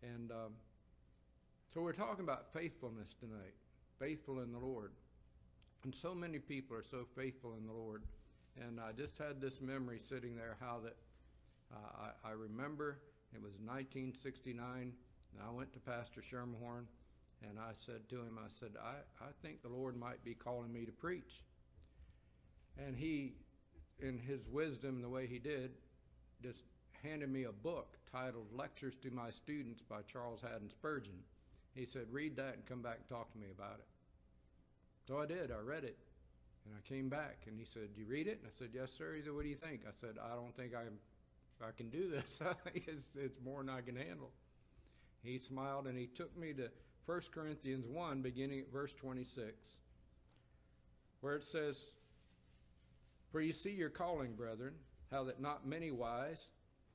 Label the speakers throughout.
Speaker 1: And so we're talking about faithfulness tonight, faithful in the Lord. And so many people are so faithful in the Lord. And I just had this memory sitting there how that I remember it was 1969, and I went to Pastor Shermahorn, and I said to him, I said, I think the Lord might be calling me to preach. And he, in his wisdom, the way he did, just handed me a book titled Lectures to My Students by Charles Haddon Spurgeon. He said, read that and come back and talk to me about it. So I did. I read it. And I came back, and he said, "Do you read it?" And I said, "Yes, sir." He said, "What do you think?" I said, "I don't think I can do this. It's more than I can handle." He smiled, and he took me to 1 Corinthians 1, beginning at verse 26, where it says, "For you see your calling, brethren, how that not many wise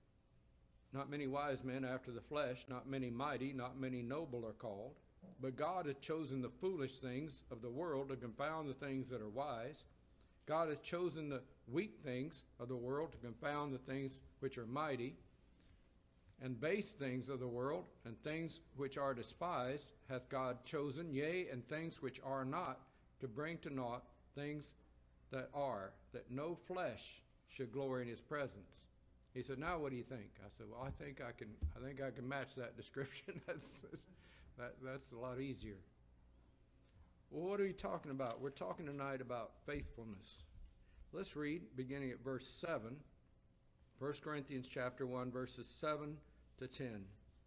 Speaker 1: men after the flesh, not many mighty, not many noble are called. But God hath chosen the foolish things of the world to confound the things that are wise. God hath chosen the weak things of the world to confound the things which are mighty. And base things of the world, and things which are despised, hath God chosen, yea, and things which are not, to bring to naught things that are, that no flesh should glory in his presence." He said, "Now what do you think?" I said, "Well, I think I can match that description. That's a lot easier." Well, what are we talking about? We're talking tonight about faithfulness. Let's read, beginning at verse 7, 1 Corinthians chapter 1, verses 7 to 10.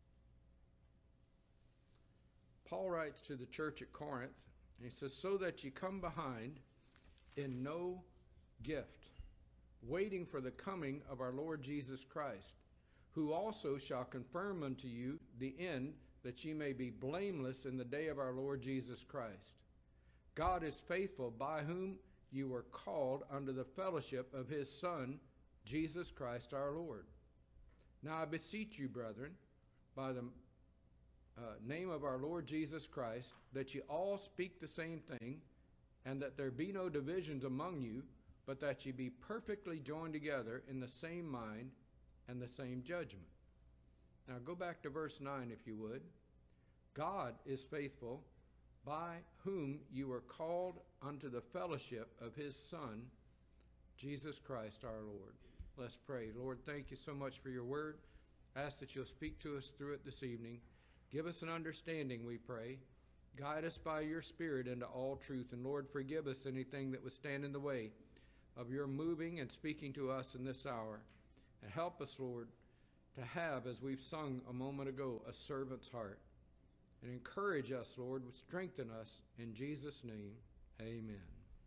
Speaker 1: Paul writes to the church at Corinth, and he says, "So that ye come behind in no gift, waiting for the coming of our Lord Jesus Christ, who also shall confirm unto you the end, that ye may be blameless in the day of our Lord Jesus Christ. God is faithful, by whom you were called unto the fellowship of his Son, Jesus Christ our Lord. Now I beseech you, brethren, by the name of our Lord Jesus Christ, that ye all speak the same thing, and that there be no divisions among you, but that ye be perfectly joined together in the same mind and the same judgment." Now go back to verse 9 if you would. "God is faithful, by whom you were called unto the fellowship of his Son, Jesus Christ our Lord." Let's pray. Lord, thank you so much for your word. Ask that you'll speak to us through it this evening. Give us an understanding, we pray. Guide us by your Spirit into all truth. And Lord, forgive us anything that would stand in the way of your moving and speaking to us in this hour. And help us, Lord, to have, as we've sung a moment ago, a servant's heart. And encourage us, Lord, strengthen us. In Jesus' name, amen.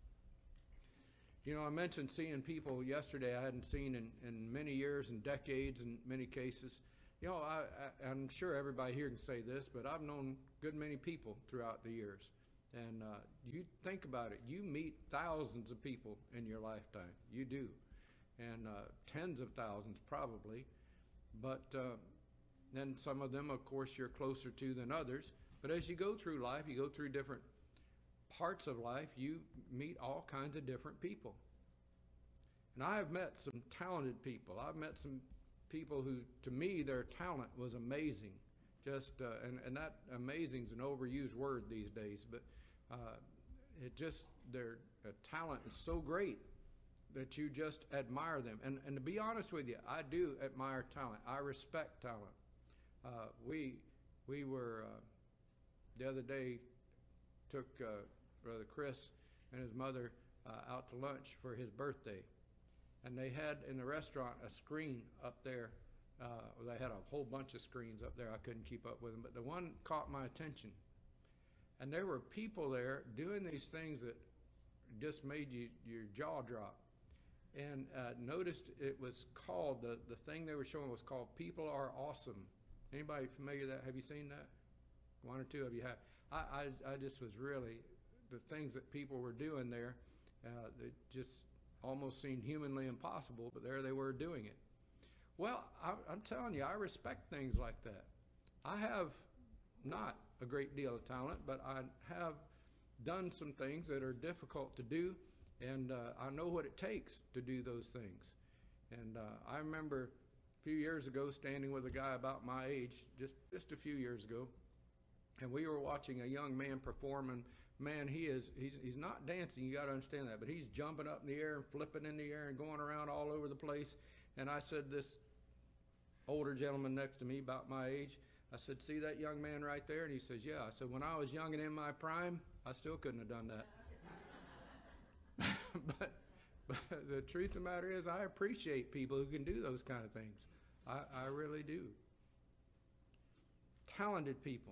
Speaker 1: You know, I mentioned seeing people yesterday I hadn't seen in many years and decades in many cases. You know, I'm sure everybody here can say this, but I've known a good many people throughout the years. And you think about it, you meet thousands of people in your lifetime. You do. And tens of thousands probably. But then some of them, of course, you're closer to than others. But as you go through life, you go through different parts of life, you meet all kinds of different people. And I have met some talented people. I've met some people who, to me, their talent was amazing. Just and that amazing is an overused word these days, but their talent is so great that you just admire them. And to be honest with you, I do admire talent. I respect talent. We were the other day took Brother Chris and his mother out to lunch for his birthday, and they had in the restaurant a screen up there. They had a whole bunch of screens up there. I couldn't keep up with them, but the one caught my attention. And there were people there doing these things that just made your jaw drop. And noticed it was called, the thing they were showing was called People Are Awesome. Anybody familiar with that? Have you seen that? One or two of you have. I just was really, the things that people were doing there, that just almost seemed humanly impossible, but there they were doing it. Well, I'm telling you, I respect things like that. I have not a great deal of talent, but I have done some things that are difficult to do, and I know what it takes to do those things. And I remember a few years ago standing with a guy about my age, just a few years ago, and we were watching a young man perform, and man, he's not dancing, you got to understand that, but he's jumping up in the air and flipping in the air and going around all over the place. And I said, this older gentleman next to me about my age, I said, see that young man right there? And he says, yeah. I said, when I was young and in my prime, I still couldn't have done that. but the truth of the matter is, I appreciate people who can do those kind of things. I really do. Talented people.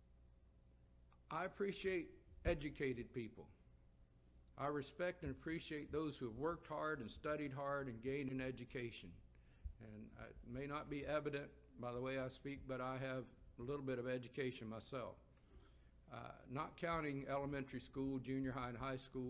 Speaker 1: I appreciate educated people. I respect and appreciate those who have worked hard and studied hard and gained an education. And it may not be evident by the way I speak, but I have a little bit of education myself. Not counting elementary school, junior high, and high school,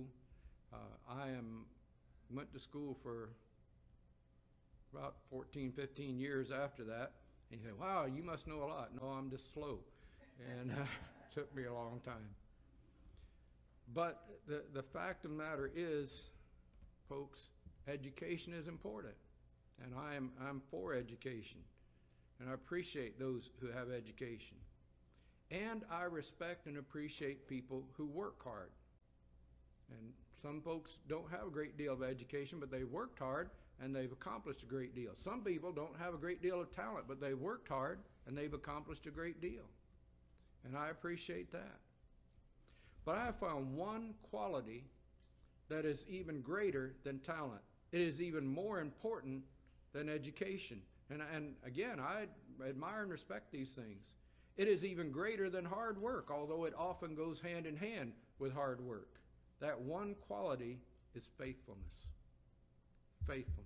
Speaker 1: went to school for about 14, 15 years after that. And you say, wow, you must know a lot. No, I'm just slow. And it took me a long time. But the fact of the matter is, folks, education is important. And I'm for education. And I appreciate those who have education. And I respect and appreciate people who work hard. And some folks don't have a great deal of education, but they worked hard and they've accomplished a great deal. Some people don't have a great deal of talent, but they worked hard and they've accomplished a great deal. And I appreciate that. But I have found one quality that is even greater than talent. It is even more important than education. And again, I admire and respect these things. It is even greater than hard work, although it often goes hand in hand with hard work. That one quality is faithfulness. Faithfulness.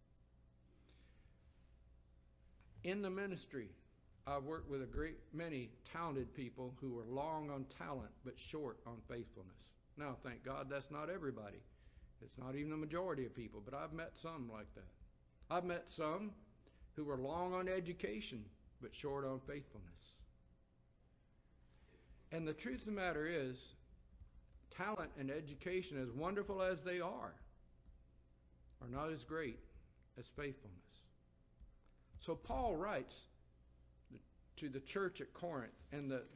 Speaker 1: In the ministry, I've worked with a great many talented people who were long on talent but short on faithfulness. Now, thank God that's not everybody. It's not even the majority of people, but I've met some like that. I've met some who were long on education but short on faithfulness. And the truth of the matter is, talent and education, as wonderful as they are not as great as faithfulness. So Paul writes to the church at Corinth, and the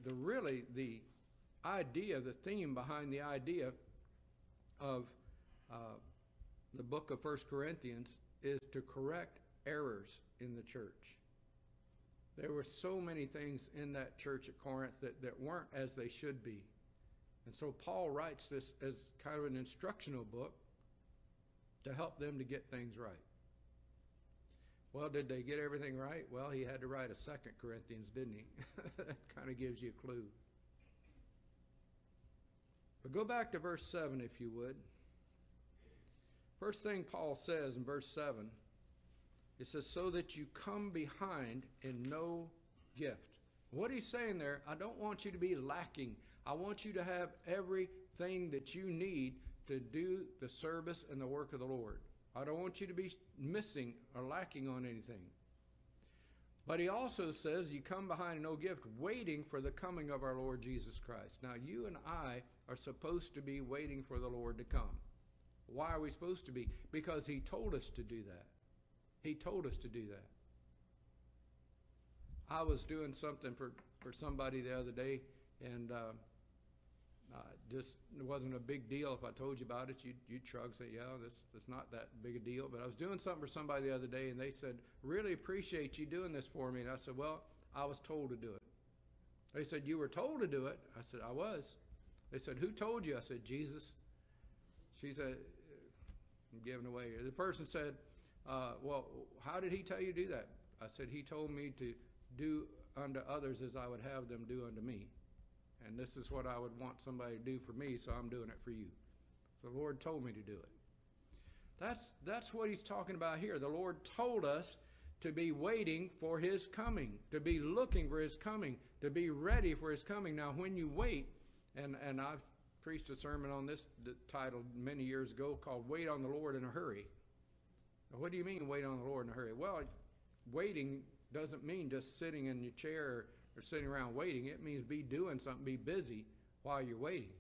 Speaker 1: idea, the theme behind the idea of the book of 1 Corinthians is to correct errors in the church. There were so many things in that church at Corinth that weren't as they should be. And so Paul writes this as kind of an instructional book to help them to get things right. Well, did they get everything right? Well, he had to write a 2 Corinthians, didn't he? That kind of gives you a clue. But go back to verse 7, if you would. First thing Paul says in verse 7, it says, so that you come behind in no gift. What he's saying there, I don't want you to be lacking. I want you to have everything that you need to do the service and the work of the Lord. I don't want you to be missing or lacking on anything. But he also says, you come behind in no gift, waiting for the coming of our Lord Jesus Christ. Now, you and I are supposed to be waiting for the Lord to come. Why are we supposed to be? Because he told us to do that. He told us to do that. I was doing something for somebody the other day, and just it wasn't a big deal. If I told you about it, you'd shrug and say, yeah, that's not that big a deal. But I was doing something for somebody the other day, and they said, really appreciate you doing this for me. And I said, well, I was told to do it. They said, you were told to do it? I said, I was. They said, who told you? I said, Jesus. She said, I'm giving away here. The person said, well, how did he tell you to do that? I said, he told me to do unto others as I would have them do unto me. And this is what I would want somebody to do for me, so I'm doing it for you. So the Lord told me to do it. That's what he's talking about here. The Lord told us to be waiting for his coming, to be looking for his coming, to be ready for his coming. Now, when you wait, and I've preached a sermon on this title many years ago called Wait on the Lord in a Hurry. Now, what do you mean wait on the Lord in a hurry? Well, waiting doesn't mean just sitting in your chair or sitting around waiting. It means be doing something, be busy while you're waiting.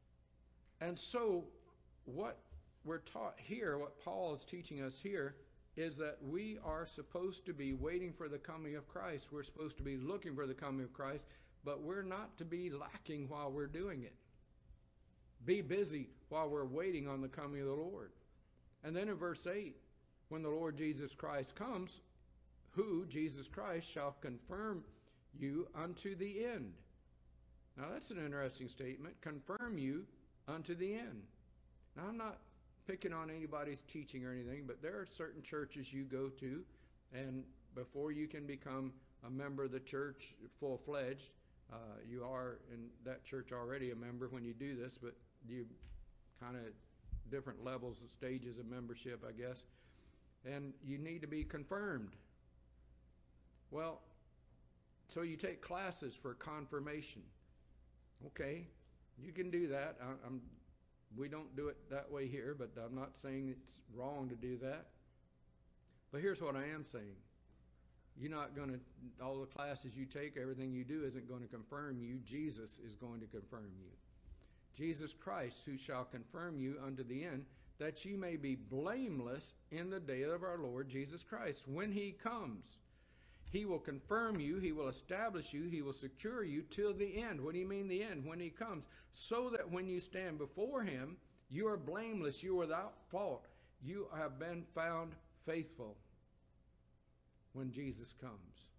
Speaker 1: And so what we're taught here, what Paul is teaching us here, is that we are supposed to be waiting for the coming of Christ. We're supposed to be looking for the coming of Christ, but we're not to be lacking while we're doing it. Be busy while we're waiting on the coming of the Lord. And then in verse 8, when the Lord Jesus Christ comes, who, Jesus Christ, shall confirm you unto the end. Now that's an interesting statement. Confirm you unto the end. Now I'm not picking on anybody's teaching or anything, but there are certain churches you go to, and before you can become a member of the church full-fledged, you are in that church already a member when you do this, but you kind of different levels of stages of membership, I guess, and you need to be confirmed. Well, so you take classes for confirmation. Okay, you can do that. We don't do it that way here, but I'm not saying it's wrong to do that. But here's what I am saying. You're not going to, all the classes you take, everything you do isn't going to confirm you. Jesus is going to confirm you. Jesus Christ, who shall confirm you unto the end, that ye may be blameless in the day of our Lord Jesus Christ. When he comes, he will confirm you, he will establish you, he will secure you till the end. What do you mean the end? When he comes. So that when you stand before him, you are blameless, you are without fault. You have been found faithful when Jesus comes.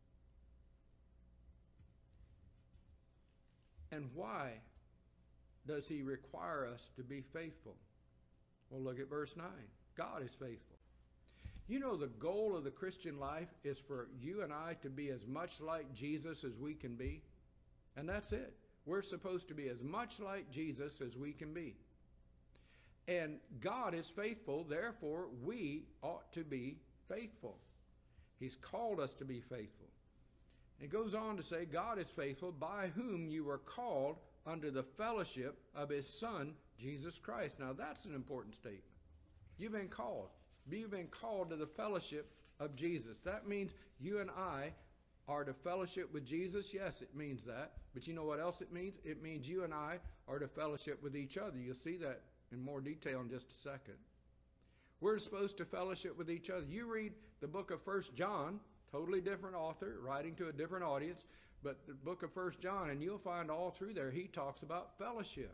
Speaker 1: And why does he require us to be faithful? Well, look at verse 9. God is faithful. You know, the goal of the Christian life is for you and I to be as much like Jesus as we can be. And that's it. We're supposed to be as much like Jesus as we can be. And God is faithful, therefore we ought to be faithful. He's called us to be faithful. It goes on to say, God is faithful, by whom you were called under the fellowship of his Son, Jesus Christ. Now that's an important statement. You've been called. You've been called to the fellowship of Jesus. That means you and I are to fellowship with Jesus. Yes, it means that. But you know what else it means? It means you and I are to fellowship with each other. You'll see that in more detail in just a second. We're supposed to fellowship with each other. You read the book of 1 John, totally different author, writing to a different audience, but the book of 1 John, and you'll find all through there, he talks about fellowship.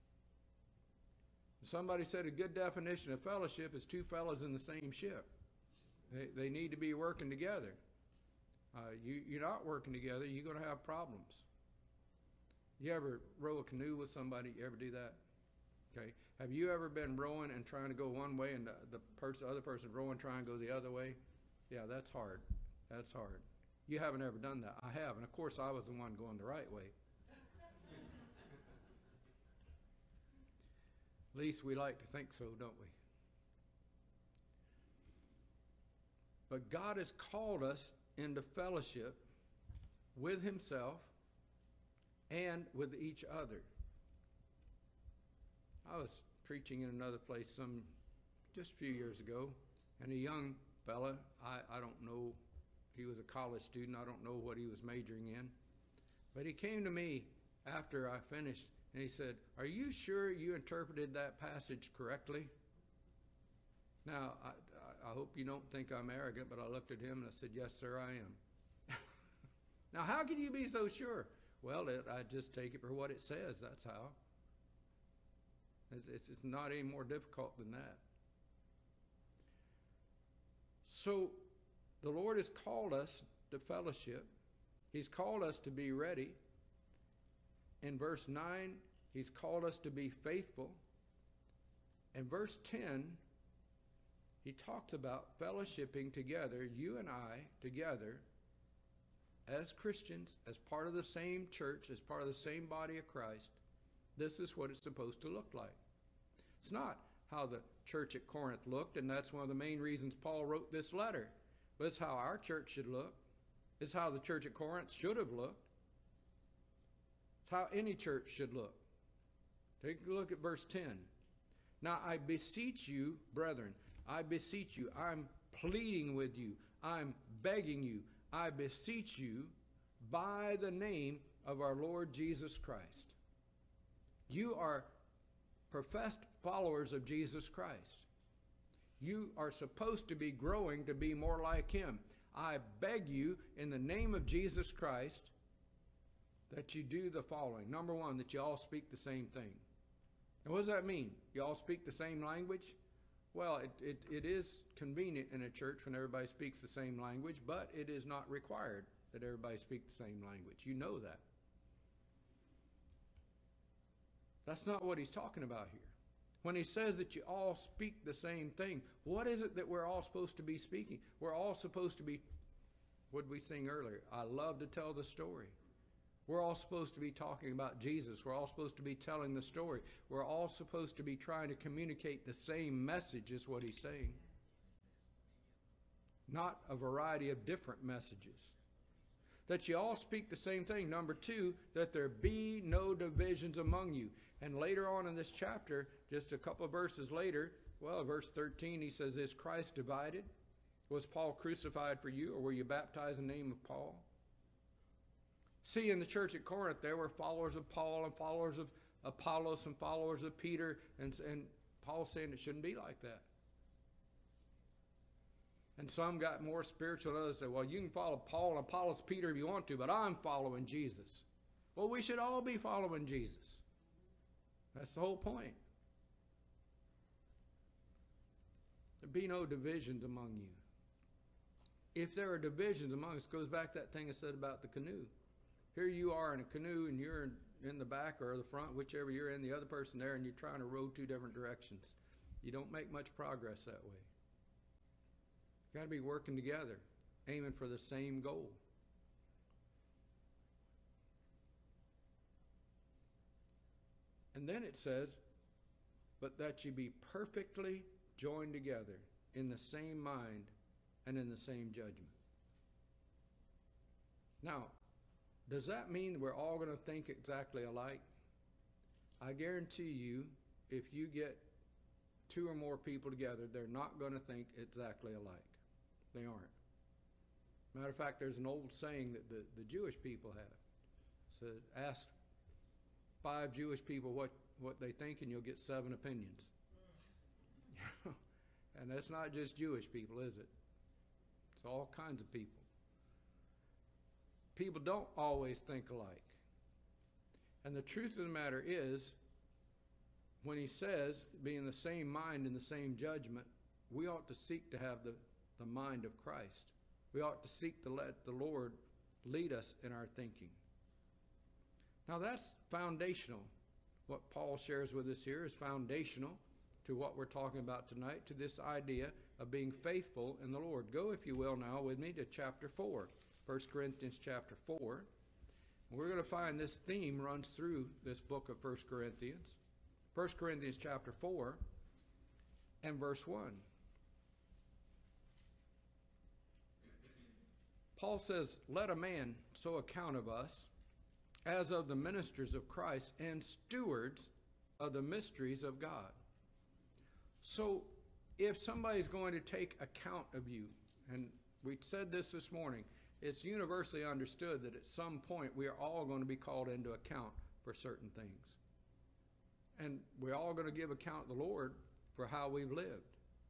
Speaker 1: Somebody said a good definition of fellowship is two fellas in the same ship. They need to be working together. You're not working together, you're going to have problems. You ever row a canoe with somebody? You ever do that? Okay. Have you ever been rowing and trying to go one way and the other person rowing trying to go the other way? Yeah, that's hard. That's hard. You haven't ever done that. I have, and of course I was the one going the right way. At least we like to think so, don't we? But God has called us into fellowship with himself and with each other. I was preaching in another place just a few years ago, and a young fella, I don't know, he was a college student, I don't know what he was majoring in, but he came to me after I finished, and he said, "Are you sure you interpreted that passage correctly?" Now, I hope you don't think I'm arrogant, but I looked at him and I said, "Yes, sir, I am." Now, how can you be so sure? Well, I just take it for what it says, that's how. It's not any more difficult than that. So, the Lord has called us to fellowship. He's called us to be ready. In verse 9, he's called us to be faithful. In verse 10, he talks about fellowshipping together, you and I together, as Christians, as part of the same church, as part of the same body of Christ. This is what it's supposed to look like. It's not how the church at Corinth looked, and that's one of the main reasons Paul wrote this letter. But it's how our church should look. It's how the church at Corinth should have looked. It's how any church should look. Take a look at verse 10. Now I beseech you, brethren, I beseech you, I'm pleading with you, I'm begging you, I beseech you by the name of our Lord Jesus Christ. You are professed followers of Jesus Christ. You are supposed to be growing to be more like him. I beg you, in the name of Jesus Christ, that you do the following. Number one, that you all speak the same thing. And what does that mean? You all speak the same language? Well, it is convenient in a church when everybody speaks the same language, but it is not required that everybody speak the same language. You know that. That's not what he's talking about here. When he says that you all speak the same thing, what is it that we're all supposed to be speaking? We're all supposed to be, what did we sing earlier? I love to tell the story. We're all supposed to be talking about Jesus. We're all supposed to be telling the story. We're all supposed to be trying to communicate the same message, is what he's saying. Not a variety of different messages. That you all speak the same thing. Number two, that there be no divisions among you. And later on in this chapter, just a couple of verses later, well, verse 13, he says, is Christ divided? Was Paul crucified for you, or were you baptized in the name of Paul? See, in the church at Corinth, there were followers of Paul and followers of Apollos and followers of Peter, and Paul's saying it shouldn't be like that. And some got more spiritual, and others said, well, you can follow Paul and Apollos, Peter if you want to, but I'm following Jesus. Well, we should all be following Jesus. That's the whole point. There be no divisions among you. If there are divisions among us, goes back to that thing I said about the canoe. Here you are in a canoe, and you're in the back or the front, whichever you're in, the other person there, and you're trying to row two different directions. You don't make much progress that way. You've got to be working together, aiming for the same goal. And then it says, but that you be perfectly joined together in the same mind and in the same judgment. Now, does that mean we're all going to think exactly alike? I guarantee you, if you get two or more people together, they're not going to think exactly alike. They aren't. Matter of fact, there's an old saying that the Jewish people have. So ask 5 Jewish people what they think, and you'll get 7 opinions. And that's not just Jewish people, is it? It's all kinds of people. People don't always think alike. And the truth of the matter is, when he says, be in the same mind and the same judgment, we ought to seek to have the mind of Christ. We ought to seek to let the Lord lead us in our thinking. Now that's foundational. What Paul shares with us here is foundational to what we're talking about tonight, to this idea of being faithful in the Lord. Go, if you will, now with me to chapter 4. 1 Corinthians chapter 4. We're going to find this theme runs through this book of 1 Corinthians. 1 Corinthians chapter 4 and verse 1. Paul says, let a man so account of us as of the ministers of Christ and stewards of the mysteries of God. So if somebody's going to take account of you, and we said this morning, it's universally understood that at some point we are all going to be called into account for certain things. And we're all going to give account to the Lord for how we've lived.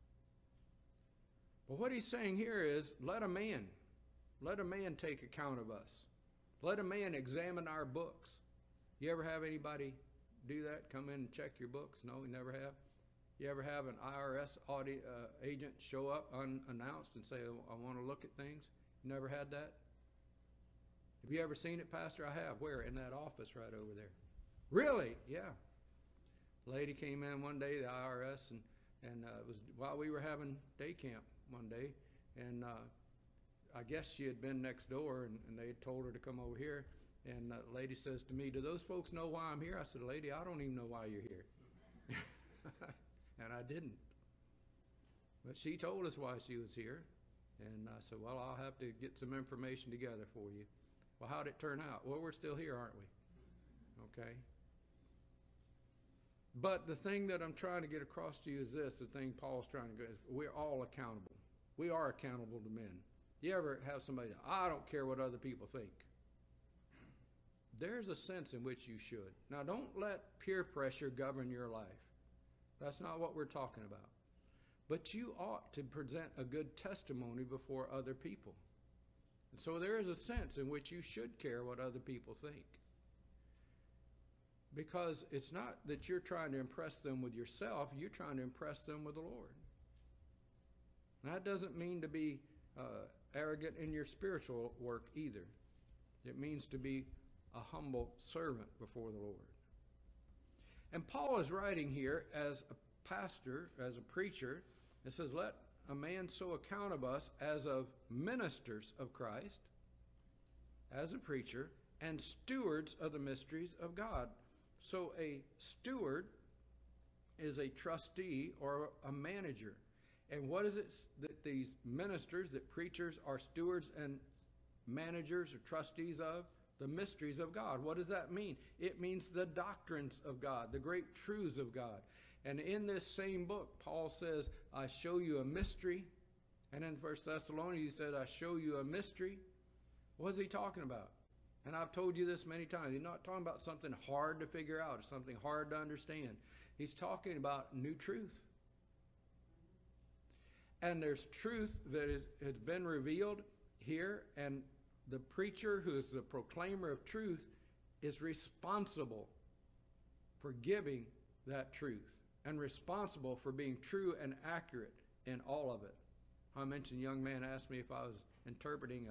Speaker 1: But what he's saying here is, let a man take account of us. Let a man examine our books. You ever have anybody do that? Come in and check your books? No, you never have? You ever have an IRS agent show up unannounced and say, I want to look at things? You never had that? Have you ever seen it, Pastor? I have. Where? In that office right over there. Really? Yeah. Lady came in one day, the IRS, and it was while we were having day camp one day, and I guess she had been next door, and they had told her to come over here, and the lady says to me, do those folks know why I'm here? I said, lady, I don't even know why you're here. And I didn't. But she told us why she was here. And I said, well, I'll have to get some information together for you. Well, how'd it turn out? Well, we're still here, aren't we? Okay. But the thing that I'm trying to get across to you is this, the thing Paul's trying to get, is we're all accountable. We are accountable to men. You ever have somebody say, I don't care what other people think? There's a sense in which you should. Now, don't let peer pressure govern your life. That's not what we're talking about. but you ought to present a good testimony before other people. And so there is a sense in which you should care what other people think. Because it's not that you're trying to impress them with yourself, you're trying to impress them with the Lord. Now, that doesn't mean to be arrogant in your spiritual work either. It means to be a humble servant before the Lord. And Paul is writing here as a pastor, as a preacher. It says, let a man so account of us as of ministers of Christ, as a preacher, and stewards of the mysteries of God. So a steward is a trustee or a manager. And what is it that these ministers, that preachers are stewards and managers or trustees of? The mysteries of God. What does that mean? It means the doctrines of God, the great truths of God. And in this same book, Paul says, I show you a mystery. And in 1 Thessalonians, he said, I show you a mystery. What is he talking about? And I've told you this many times. He's not talking about something hard to figure out or something hard to understand. He's talking about new truth. And there's truth that has been revealed here, and the preacher, who is the proclaimer of truth, is responsible for giving that truth and responsible for being true and accurate in all of it. I mentioned a young man asked me if I was interpreting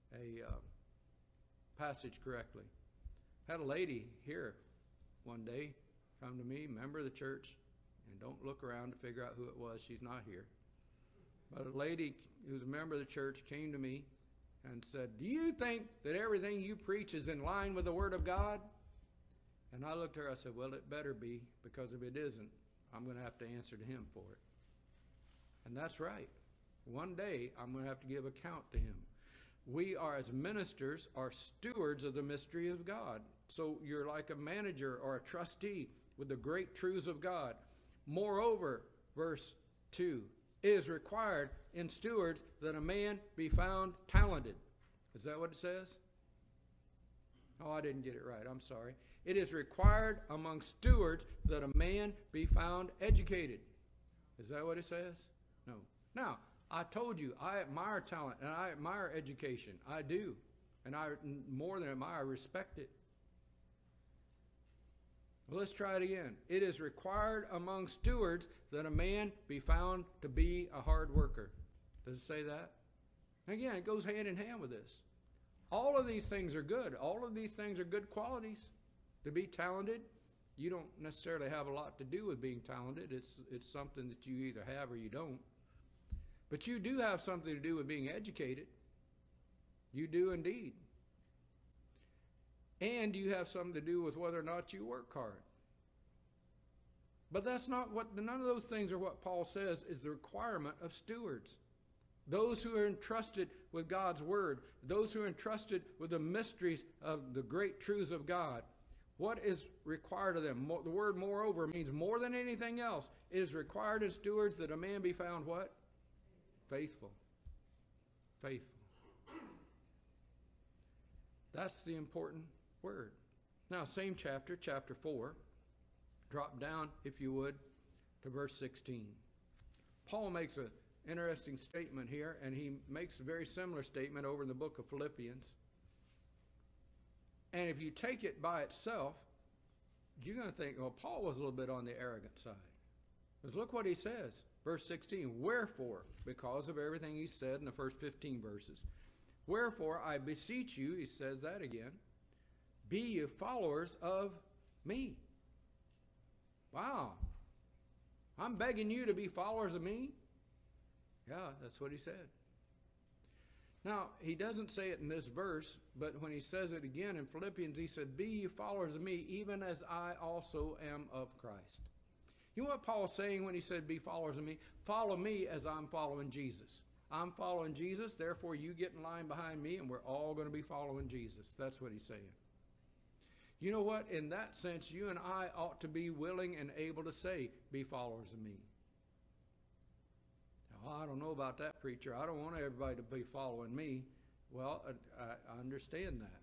Speaker 1: a passage correctly. Had a lady here one day come to me, member of the church, and don't look around to figure out who it was. She's not here. But a lady who's a member of the church came to me and said, do you think that everything you preach is in line with the Word of God? And I looked at her, I said, well, it better be, because if it isn't, I'm going to have to answer to him for it. And that's right. One day, I'm going to have to give account to him. We are, as ministers, are stewards of the mystery of God. So you're like a manager or a trustee with the great truths of God. Moreover, verse 2, it is required in stewards that a man be found talented. Is that what it says? Oh, I didn't get it right. I'm sorry. It is required among stewards that a man be found educated. Is that what it says? No. Now, I told you, I admire talent and I admire education. I do. And I, more than admire, respect it. Well, let's try it again. It is required among stewards that a man be found to be a hard worker. Does it say that? Again, it goes hand in hand with this. All of these things are good. All of these things are good qualities. To be talented, you don't necessarily have a lot to do with being talented. It's something that you either have or you don't. But you do have something to do with being educated. You do indeed. And you have something to do with whether or not you work hard. But that's not what, none of those things are what Paul says is the requirement of stewards. Those who are entrusted with God's Word, those who are entrusted with the mysteries of the great truths of God, what is required of them? The word moreover means more than anything else. It is required of stewards that a man be found what? Faithful. Faithful. That's the important word. Now, same chapter, chapter 4. Drop down, if you would, to verse 16. Paul makes an interesting statement here, and he makes a very similar statement over in the book of Philippians. And if you take it by itself, you're going to think, well, Paul was a little bit on the arrogant side. Because look what he says. Verse 16, wherefore, because of everything he said in the first 15 verses, wherefore I beseech you, he says that again, be you followers of me. Wow. I'm begging you to be followers of me? Yeah, that's what he said. Now, he doesn't say it in this verse, but when he says it again in Philippians, he said, be ye followers of me, even as I also am of Christ. You know what Paul's saying when he said, be followers of me? Follow me as I'm following Jesus. I'm following Jesus, therefore you get in line behind me, and we're all going to be following Jesus. That's what he's saying. You know what? In that sense, you and I ought to be willing and able to say, be followers of me. Now, I don't know about that, preacher. I don't want everybody to be following me. Well, I understand that.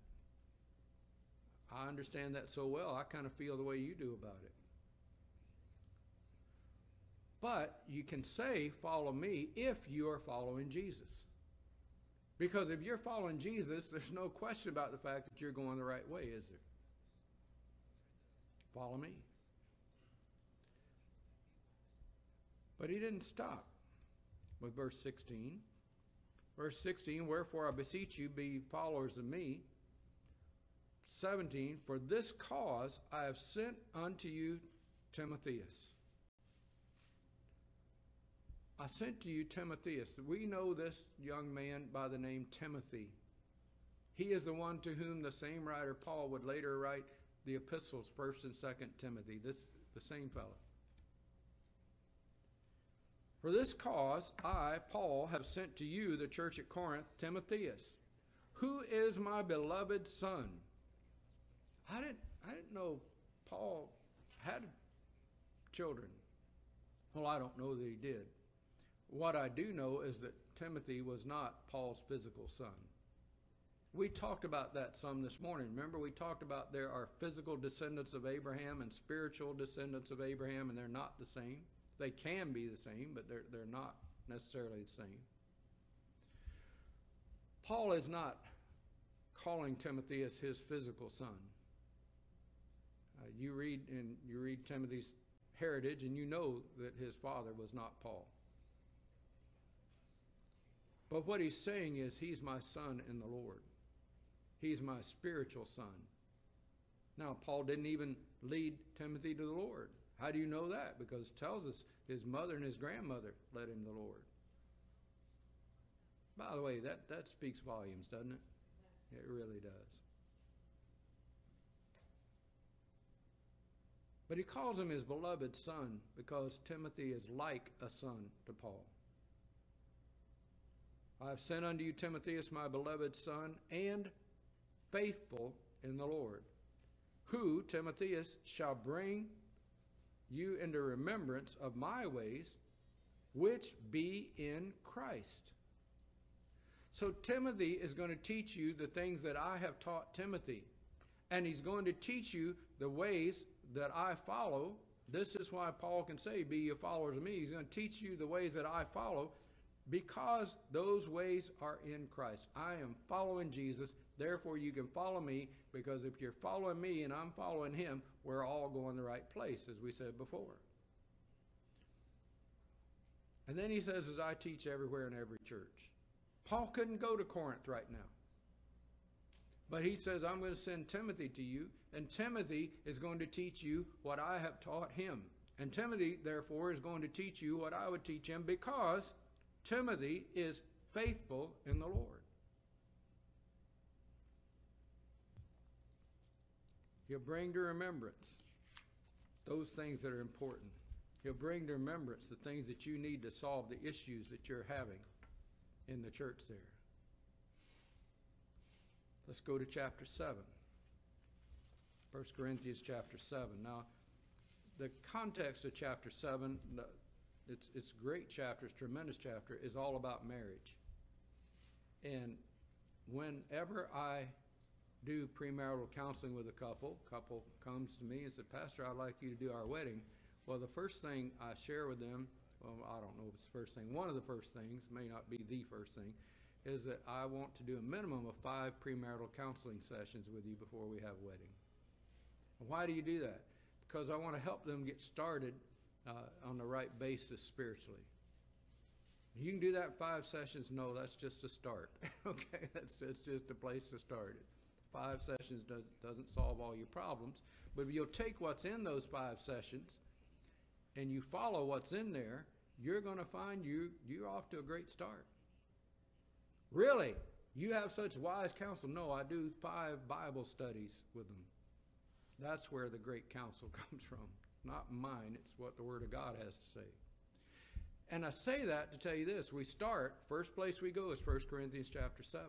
Speaker 1: I understand that so well, I kind of feel the way you do about it. But you can say, follow me, if you are following Jesus. Because if you're following Jesus, there's no question about the fact that you're going the right way, is there? Follow me. But he didn't stop with verse 16. Verse 16, wherefore I beseech you, be followers of me. 17, for this cause I have sent unto you Timotheus. I sent to you Timotheus. We know this young man by the name Timothy. He is the one to whom the same writer Paul would later write the epistles, 1st and 2nd Timothy. The same fellow. For this cause I, Paul, have sent to you, the church at Corinth, Timotheus, who is my beloved son. I didn't know Paul had children. Well, I don't know that he did. What I do know is that Timothy was not Paul's physical son. We talked about that some this morning. Remember, we talked about there are physical descendants of Abraham and spiritual descendants of Abraham, and they're not the same. They can be the same, but they're not necessarily the same. Paul is not calling Timotheus his physical son. You read Timothy's heritage, and you know that his father was not Paul. But what he's saying is, he's my son in the Lord. He's my spiritual son. Now, Paul didn't even lead Timothy to the Lord. How do you know that? Because it tells us his mother and his grandmother led him to the Lord. By the way, that speaks volumes, doesn't it? It really does. But he calls him his beloved son because Timothy is like a son to Paul. I have sent unto you Timotheus, my beloved son, and faithful in the Lord, who, Timotheus, shall bring you into remembrance of my ways, which be in Christ. So Timothy is going to teach you the things that I have taught Timothy. And he's going to teach you the ways that I follow. This is why Paul can say, be ye followers of me. He's going to teach you the ways that I follow, because those ways are in Christ. I am following Jesus, therefore you can follow me, because if you're following me and I'm following him, we're all going the right place, as we said before. And then he says, as I teach everywhere in every church. Paul couldn't go to Corinth right now. But he says, I'm going to send Timothy to you, and Timothy is going to teach you what I have taught him. And Timothy, therefore, is going to teach you what I would teach him, because Timothy is faithful in the Lord. He'll bring to remembrance those things that are important. He'll bring to remembrance the things that you need to solve the issues that you're having in the church there. Let's go to chapter 7. 1 Corinthians chapter 7. Now, the context of chapter 7, it's a great chapter, it's a tremendous chapter, is all about marriage. And whenever I do premarital counseling with a couple comes to me and says, Pastor, I'd like you to do our wedding. Well, the first thing I share with them, well, I don't know if it's the first thing, one of the first things, may not be the first thing, is that I want to do a minimum of 5 premarital counseling sessions with you before we have a wedding. Why do you do that? Because I want to help them get started on the right basis spiritually. You can do that in 5 sessions. No, that's just a start. Okay, that's just a place to start it. 5 sessions doesn't solve all your problems, but if you'll take what's in those 5 sessions and you follow what's in there, you're going to find you're off to a great start. Really? You have such wise counsel? No, I do 5 Bible studies with them. That's where the great counsel comes from. Not mine, it's what the Word of God has to say. And I say that to tell you this. We start, first place we go is 1 Corinthians chapter 7.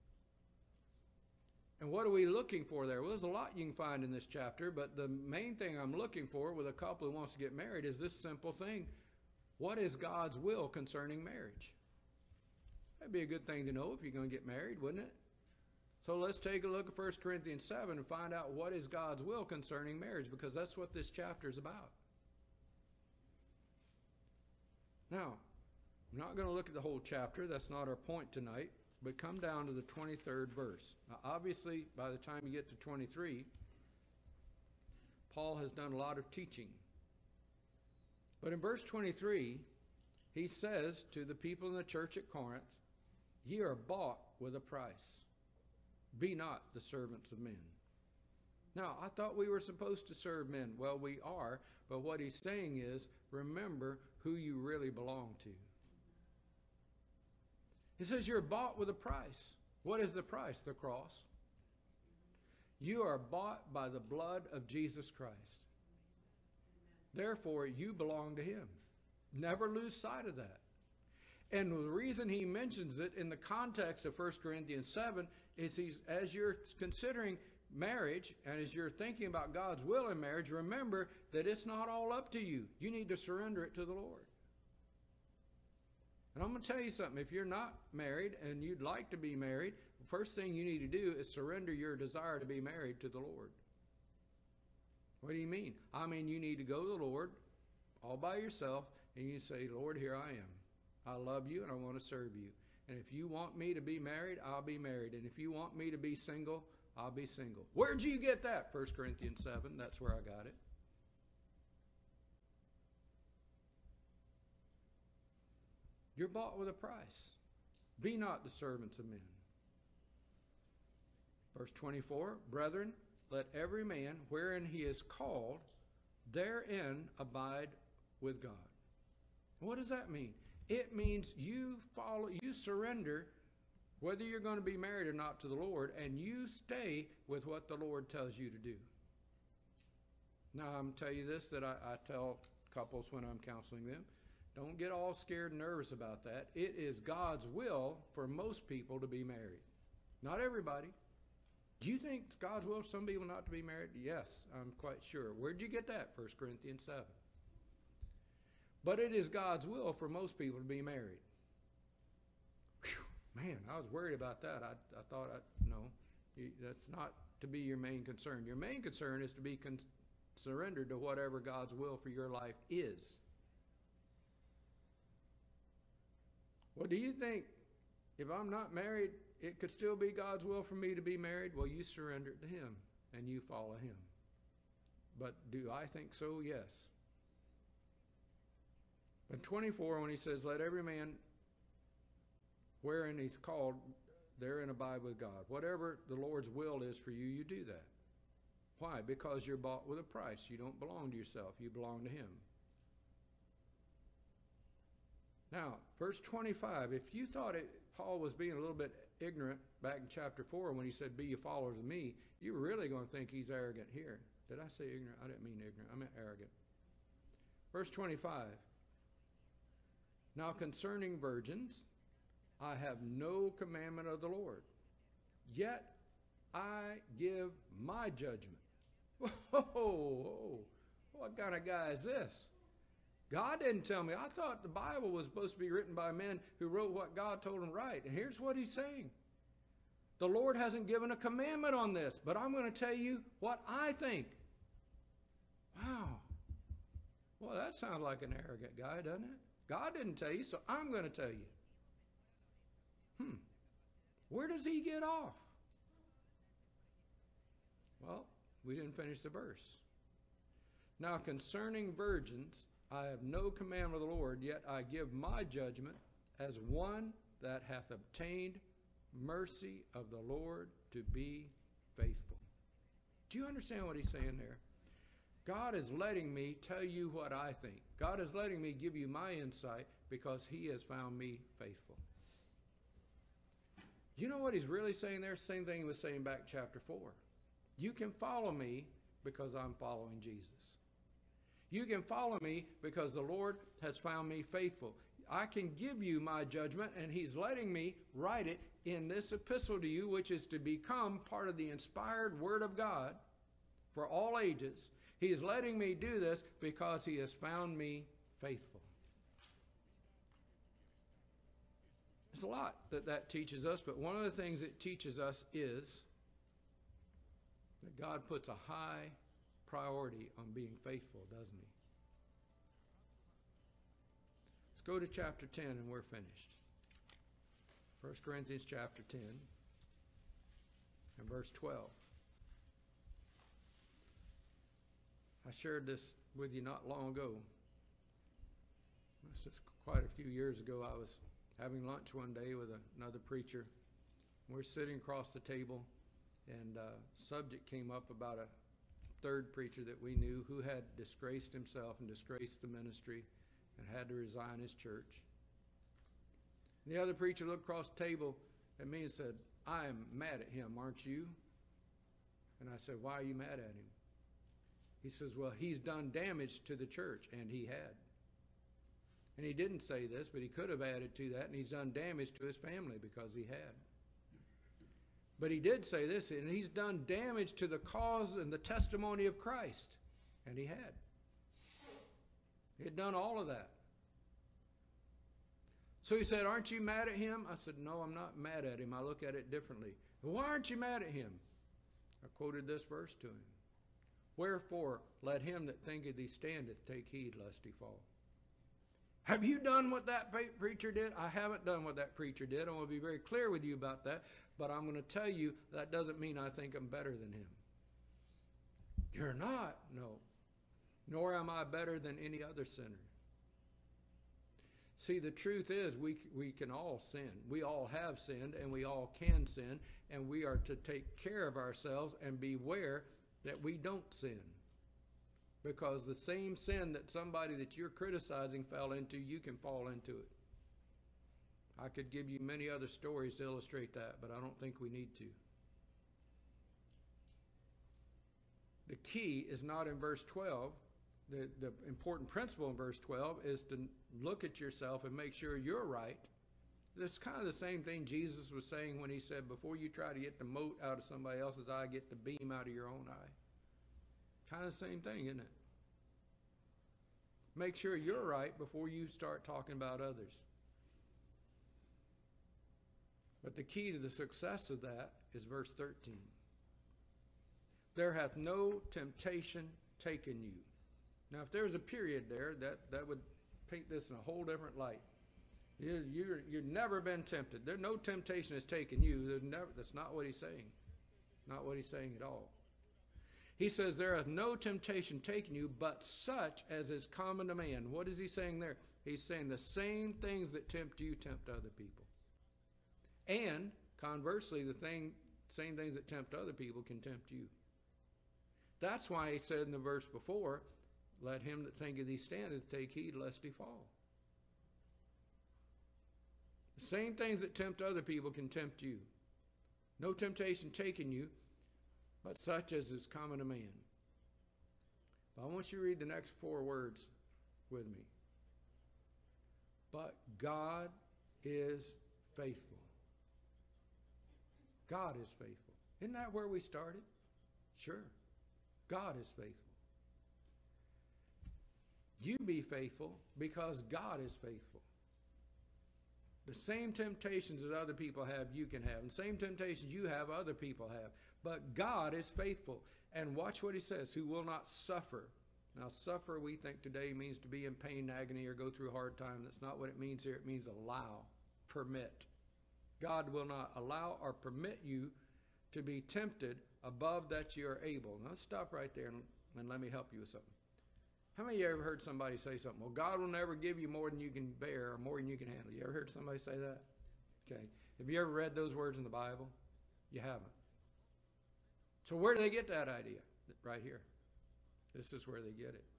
Speaker 1: And what are we looking for there? Well, there's a lot you can find in this chapter, but the main thing I'm looking for with a couple who wants to get married is this simple thing. What is God's will concerning marriage? That'd be a good thing to know if you're going to get married, wouldn't it? So let's take a look at 1 Corinthians 7 and find out what is God's will concerning marriage, because that's what this chapter is about. Now, I'm not going to look at the whole chapter. That's not our point tonight. But come down to the 23rd verse. Now, obviously, by the time you get to 23, Paul has done a lot of teaching. But in verse 23, he says to the people in the church at Corinth, "Ye are bought with a price. Be not the servants of men." Now, I thought we were supposed to serve men. Well, we are, but what he's saying is, remember who you really belong to. He says you're bought with a price. What is the price? The cross. You are bought by the blood of Jesus Christ. Therefore, you belong to him. Never lose sight of that. And the reason he mentions it in the context of 1 Corinthians 7 is as you're considering marriage and as you're thinking about God's will in marriage, remember that it's not all up to you. You need to surrender it to the Lord. And I'm going to tell you something. If you're not married and you'd like to be married, the first thing you need to do is surrender your desire to be married to the Lord. What do you mean? I mean, you need to go to the Lord all by yourself and you say, "Lord, here I am. I love you and I want to serve you. And if you want me to be married, I'll be married. And if you want me to be single, I'll be single." Where'd you get that? 1 Corinthians 7. That's where I got it. You're bought with a price. Be not the servants of men. Verse 24, "Brethren, let every man, wherein he is called, therein abide with God." What does that mean? It means you surrender, whether you're going to be married or not, to the Lord, and you stay with what the Lord tells you to do. Now, I'm going to tell you this that I tell couples when I'm counseling them. Don't get all scared and nervous about that. It is God's will for most people to be married. Not everybody. Do you think it's God's will for some people not to be married? Yes, I'm quite sure. Where'd you get that? 1 Corinthians 7. But it is God's will for most people to be married. Whew, man, I was worried about that. I thought, no, that's not to be your main concern. Your main concern is to be surrendered to whatever God's will for your life is. Well, do you think if I'm not married, it could still be God's will for me to be married? Well, you surrender it to him and you follow him. But do I think so? Yes. But 24, when he says, "Let every man wherein he's called, therein abide with God." Whatever the Lord's will is for you, you do that. Why? Because you're bought with a price. You don't belong to yourself. You belong to him. Now, verse 25, if you thought Paul was being a little bit ignorant back in chapter 4 when he said, "Be ye followers of me," you're really going to think he's arrogant here. Did I say ignorant? I didn't mean ignorant. I meant arrogant. Verse 25, "Now concerning virgins, I have no commandment of the Lord, yet I give my judgment." Whoa, what kind of guy is this? God didn't tell me. I thought the Bible was supposed to be written by men who wrote what God told them to write. And here's what he's saying. The Lord hasn't given a commandment on this, but I'm going to tell you what I think. Wow. Well, that sounds like an arrogant guy, doesn't it? God didn't tell you, so I'm going to tell you. Where does he get off? Well, we didn't finish the verse. "Now concerning virgins, I have no commandment of the Lord, yet I give my judgment as one that hath obtained mercy of the Lord to be faithful." Do you understand what he's saying there? God is letting me tell you what I think. God is letting me give you my insight because he has found me faithful. You know what he's really saying there? Same thing he was saying back in chapter 4. You can follow me because I'm following Jesus. You can follow me because the Lord has found me faithful. I can give you my judgment, and he's letting me write it in this epistle to you, which is to become part of the inspired Word of God for all ages. He's letting me do this because he has found me faithful. There's a lot that teaches us, but one of the things it teaches us is that God puts a high priority on being faithful, doesn't he? Let's go to chapter 10 and we're finished. 1 Corinthians chapter 10 and verse 12. I shared this with you not long ago. This is quite a few years ago. I was having lunch one day with another preacher. We're sitting across the table, and subject came up about a third preacher that we knew who had disgraced himself and disgraced the ministry and had to resign his church. And the other preacher looked across the table at me and said, "I am mad at him, aren't you?" And I said, "Why are you mad at him?" He says, "Well, he's done damage to the church," and he had. And he didn't say this, but he could have added to that, and he's done damage to his family because he had. But he did say this, and he's done damage to the cause and the testimony of Christ, and he had. He had done all of that. So he said, "Aren't you mad at him?" I said, "No, I'm not mad at him. I look at it differently." "Why aren't you mad at him?" I quoted this verse to him. "Wherefore, let him that thinketh he standeth take heed lest he fall." Have you done what that preacher did? I haven't done what that preacher did. I want to be very clear with you about that. But I'm going to tell you that doesn't mean I think I'm better than him. You're not? No. Nor am I better than any other sinner. See, the truth is we can all sin. We all have sinned and we all can sin. And we are to take care of ourselves and beware that we don't sin. Because the same sin that somebody that you're criticizing fell into, you can fall into it. I could give you many other stories to illustrate that, but I don't think we need to. The key is not in verse 12. The important principle in verse 12 is to look at yourself and make sure you're right. It's kind of the same thing Jesus was saying when he said, before you try to get the mote out of somebody else's eye, get the beam out of your own eye. Kind of the same thing, isn't it? Make sure you're right before you start talking about others. But the key to the success of that is verse 13. There hath no temptation taken you. Now, if there's a period there, that would paint this in a whole different light. You've never been tempted. There, no temptation has taken you. That's not what he's saying. Not what he's saying at all. He says, there hath no temptation taken you, but such as is common to man. What is he saying there? He's saying the same things that tempt you tempt other people. And, conversely, the same things that tempt other people can tempt you. That's why he said in the verse before, let him that thinketh he standeth take heed lest he fall. The same things that tempt other people can tempt you. No temptation taken you, but such as is common to man. But I want you to read the next 4 words with me. But God is faithful. God is faithful. Isn't that where we started? Sure. God is faithful. You be faithful because God is faithful. The same temptations that other people have, you can have. And the same temptations you have, other people have. But God is faithful. And watch what he says, who will not suffer. Now, suffer, we think today means to be in pain, agony, or go through a hard time. That's not what it means here. It means allow, permit. God will not allow or permit you to be tempted above that you are able. Now, let's stop right there and let me help you with something. How many of you ever heard somebody say something? Well, God will never give you more than you can bear or more than you can handle. You ever heard somebody say that? Okay. Have you ever read those words in the Bible? You haven't. So where do they get that idea? Right here. This is where they get it.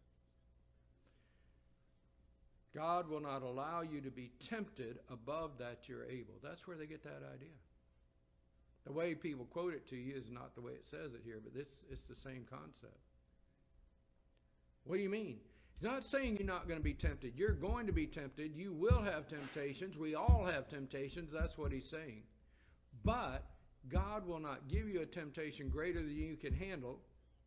Speaker 1: God will not allow you to be tempted above that you're able. That's where they get that idea. The way people quote it to you is not the way it says it here, but it's the same concept. What do you mean? He's not saying you're not going to be tempted. You're going to be tempted. You will have temptations. We all have temptations. That's what he's saying. But God will not give you a temptation greater than you can handle.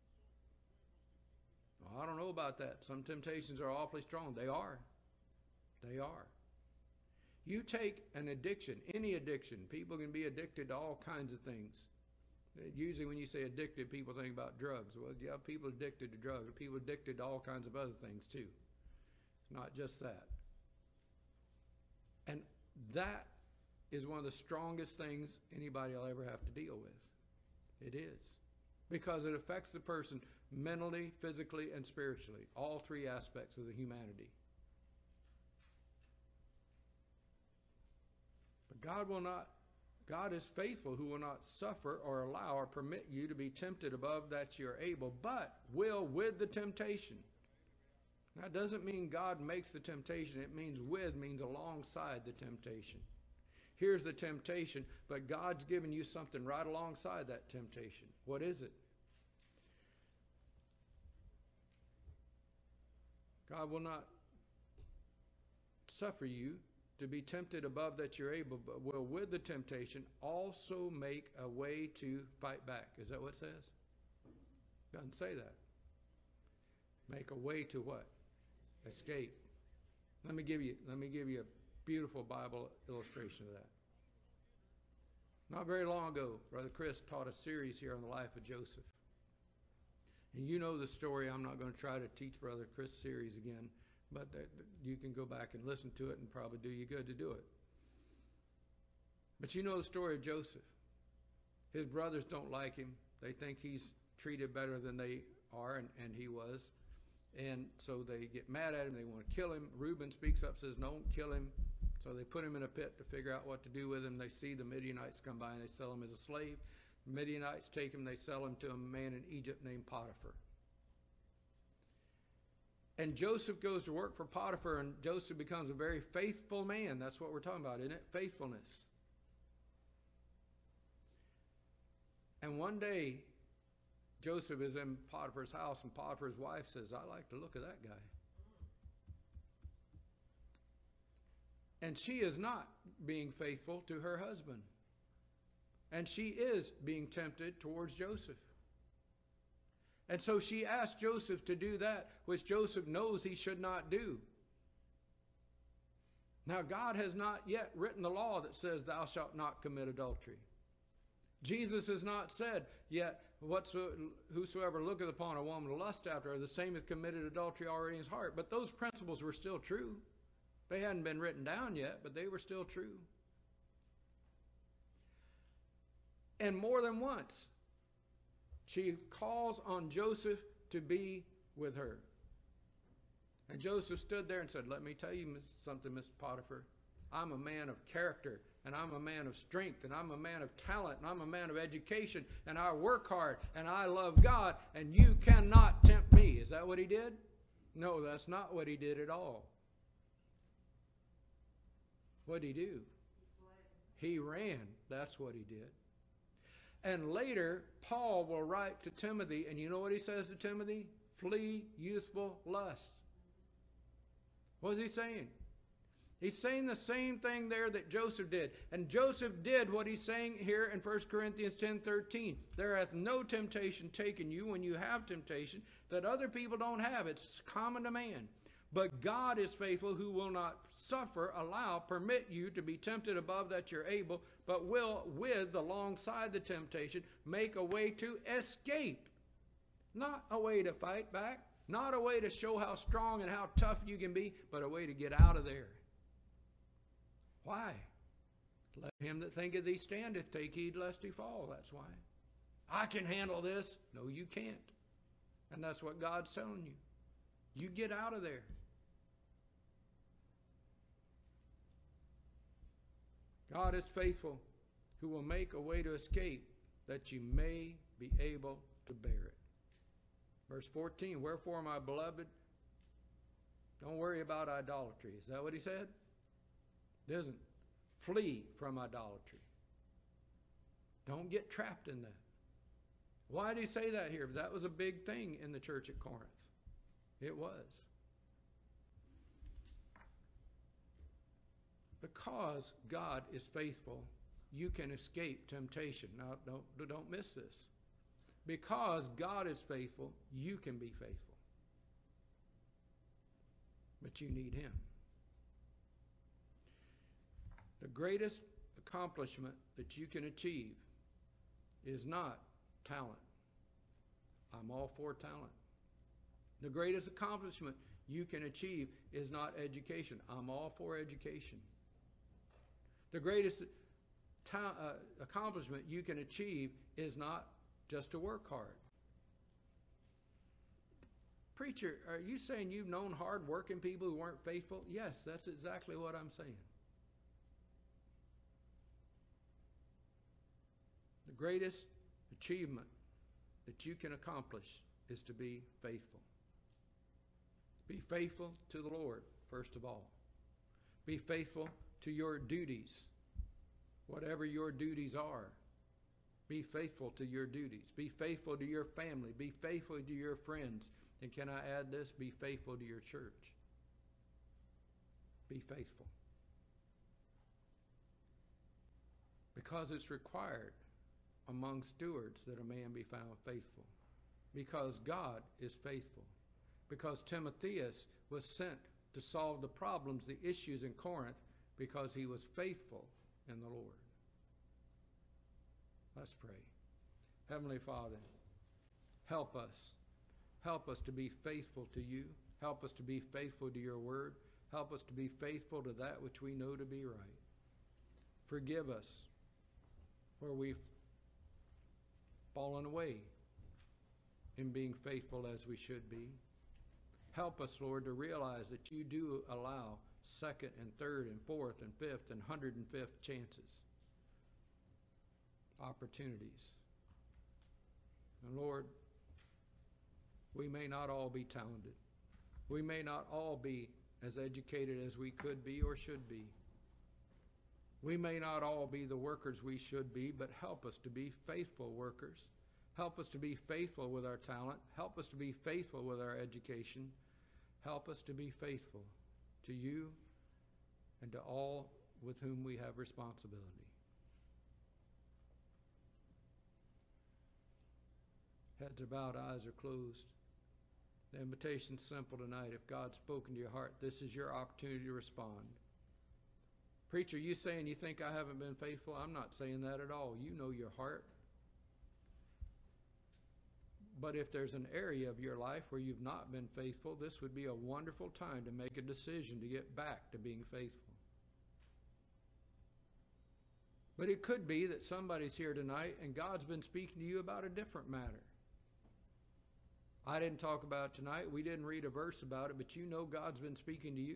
Speaker 1: Well, I don't know about that. Some temptations are awfully strong. They are. They are. You take an addiction, any addiction. People can be addicted to all kinds of things. Usually when you say addicted, people think about drugs. Well, yeah, people addicted to drugs. People addicted to all kinds of other things too. It's not just that. And that is one of the strongest things anybody will ever have to deal with. It is. Because it affects the person mentally, physically, and spiritually. All three aspects of the humanity. But God is faithful, who will not suffer or allow or permit you to be tempted above that you are able, but will with the temptation. That doesn't mean God makes the temptation. It means means alongside the temptation. Here's the temptation, but God's given you something right alongside that temptation. What is it? God will not suffer you to be tempted above that you're able, but will with the temptation also make a way to fight back. Is that what it says? Doesn't say that. Make a way to what? Escape. Let me give you a beautiful Bible illustration of that. Not very long ago, Brother Chris taught a series here on the life of Joseph. And you know the story. I'm not going to try to teach Brother Chris' series again, but you can go back and listen to it and probably do you good to do it. But you know the story of Joseph. His brothers don't like him. They think he's treated better than they are, and he was. And so they get mad at him. They want to kill him. Reuben speaks up, says, "No, don't kill him." So they put him in a pit to figure out what to do with him. They see the Midianites come by, and they sell him as a slave. The Midianites take him. They sell him to a man in Egypt named Potiphar. And Joseph goes to work for Potiphar, and Joseph becomes a very faithful man. That's what we're talking about, isn't it? Faithfulness. And one day, Joseph is in Potiphar's house, and Potiphar's wife says, "I like the look of that guy." And she is not being faithful to her husband. And she is being tempted towards Joseph. And so she asked Joseph to do that which Joseph knows he should not do. Now, God has not yet written the law that says thou shalt not commit adultery. Jesus has not said yet, whosoever looketh upon a woman to lust after her, the same hath committed adultery already in his heart. But those principles were still true. They hadn't been written down yet, but they were still true. And more than once, she calls on Joseph to be with her. And Joseph stood there and said, "Let me tell you something, Mr. Potiphar. I'm a man of character, and I'm a man of strength, and I'm a man of talent, and I'm a man of education, and I work hard, and I love God, and you cannot tempt me." Is that what he did? No, that's not what he did at all. What did he do? He ran. That's what he did. And later, Paul will write to Timothy, and you know what he says to Timothy? Flee youthful lusts. What is he saying? He's saying the same thing there that Joseph did. And Joseph did what he's saying here in 1 Corinthians 10:13. There hath no temptation taken you when you have temptation that other people don't have. It's common to man. But God is faithful, who will not permit you to be tempted above that you're able, but will, with alongside the temptation, make a way to escape. Not a way to fight back, not a way to show how strong and how tough you can be, but a way to get out of there. Why? Let him that thinketh he standeth take heed lest he fall. That's why. I can handle this. No, you can't. And that's what God's telling you. You get out of there. God is faithful, who will make a way to escape, that you may be able to bear it. Verse 14, wherefore, my beloved, don't worry about idolatry. Is that what he said? It isn't. Flee from idolatry. Don't get trapped in that. Why did he say that here? That was a big thing in the church at Corinth. It was. Because God is faithful, you can escape temptation. Now, don't miss this. Because God is faithful, you can be faithful. But you need him. The greatest accomplishment that you can achieve is not talent. I'm all for talent. The greatest accomplishment you can achieve is not education. I'm all for education. The greatest accomplishment you can achieve is not just to work hard. Preacher, are you saying you've known hard-working people who weren't faithful? Yes, that's exactly what I'm saying. The greatest achievement that you can accomplish is to be faithful. Be faithful to the Lord, first of all. Be faithful to your duties, whatever your duties are. Be faithful to your duties. Be faithful to your family. Be faithful to your friends. And can I add this? Be faithful to your church. Be faithful. Because it's required among stewards that a man be found faithful. Because God is faithful. Because Timotheus was sent to solve the problems, the issues in Corinth, because he was faithful in the Lord. Let's pray. Heavenly Father, help us. Help us to be faithful to you. Help us to be faithful to your word. Help us to be faithful to that which we know to be right. Forgive us where we've fallen away in being faithful as we should be. Help us, Lord, to realize that you do allow second and third and fourth and fifth and 105th chances, opportunities. And Lord, we may not all be talented. We may not all be as educated as we could be or should be. We may not all be the workers we should be, but help us to be faithful workers. Help us to be faithful with our talent. Help us to be faithful with our education. Help us to be faithful to you and to all with whom we have responsibility. Heads are bowed, eyes are closed. The invitation's simple tonight. If God's spoken to your heart, this is your opportunity to respond. Preacher, you saying you think I haven't been faithful? I'm not saying that at all. You know your heart. But if there's an area of your life where you've not been faithful, this would be a wonderful time to make a decision to get back to being faithful. But it could be that somebody's here tonight and God's been speaking to you about a different matter. I didn't talk about it tonight. We didn't read a verse about it, but you know God's been speaking to you.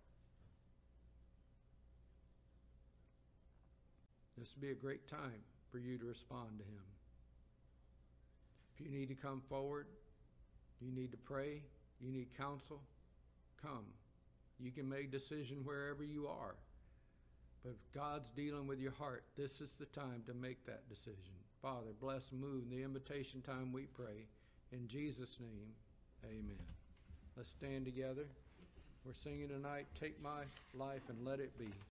Speaker 1: This would be a great time for you to respond to him. If you need to come forward, you need to pray, you need counsel, come. You can make a decision wherever you are. But if God's dealing with your heart, this is the time to make that decision. Father, bless and move in the invitation time we pray. In Jesus' name, amen. Let's stand together. We're singing tonight, Take My Life and Let It Be.